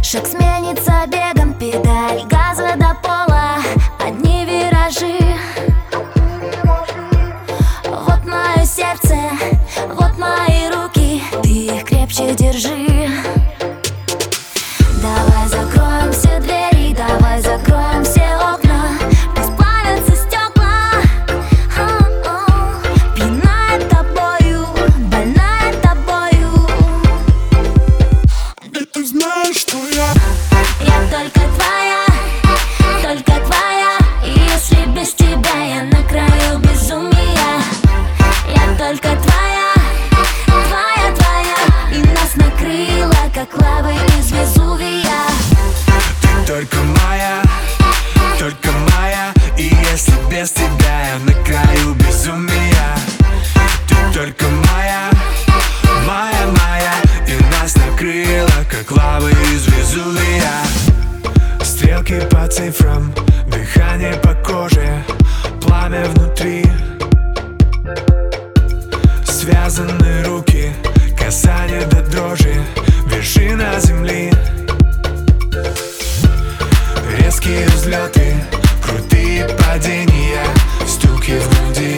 Шаг сменится бегом, педаль газа до пола, одни виражи. Вот мое сердце, вот мои руки, ты их крепче держи. Давай закроем все двери, давай закроем все окна, пусть плавятся стекла. Пьяная тобою, больная тобою. И ты знаешь, что я только твоя. И если без тебя я на краю безумия, я только твоя, твоя. И нас накрыло, как лавой из Везувия. Ты только моя. И если без тебя я на краю безумия, ты только моя. И нас накрыло, как лавы из Везувия. Стрелки по цифрам, дыхание по коже, пламя внутри. Связаны руки, касание до дрожи, вершина земли. Резкие взлеты, крутые падения, стуки в груди.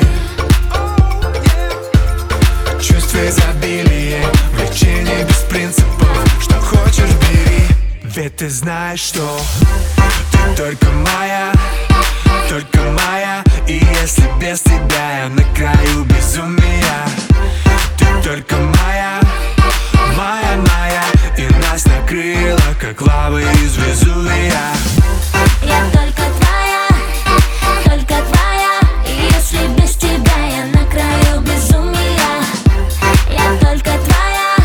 Чувство изобилия, влечение без принципов. Что хочешь, бери, ведь ты знаешь, что ты только моя. И если без тебя я на краю безумия, ты только моя. И нас накрыло, как лавы из Везувия. Я только твоя. И если без тебя я на краю безумия, я только твоя.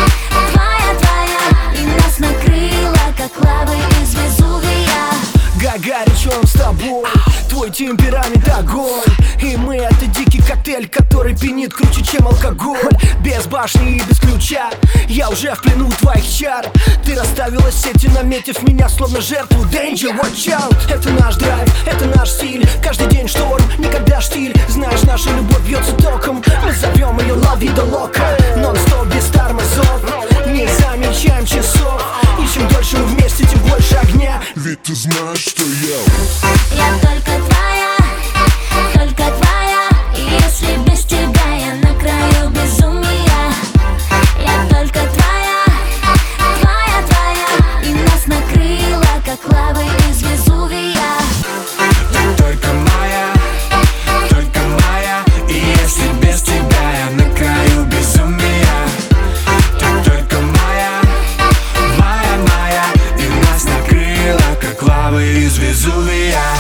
И нас накрыло, как лавы из Везувия. Горячо он с тобой, твой темперамент огонь. И мы это дикий коктейль, который пьянит круче, чем алкоголь. Без башни и без ключа, я уже в плену твоих чар. Ты расставила сети, наметив меня словно жертву. Danger, watch out. Это наш драйв, это наш стиль. Каждый день шторм, никогда штиль. Знаешь, наша любовь бьется током. Мы зовем ее La Vida Loca. Нон-стоп без тормозов, не замечаем часов. И чем дольше мы вместе, тем больше огня. Ведь ты знаешь, что я только твоя. И если без тебя я на краю безумия, я только твоя. И нас накрыло, как лавы из Везувия. Ты только моя. И если без тебя я на краю безумия, ты только моя. И нас накрыло, как лавы из Везувия.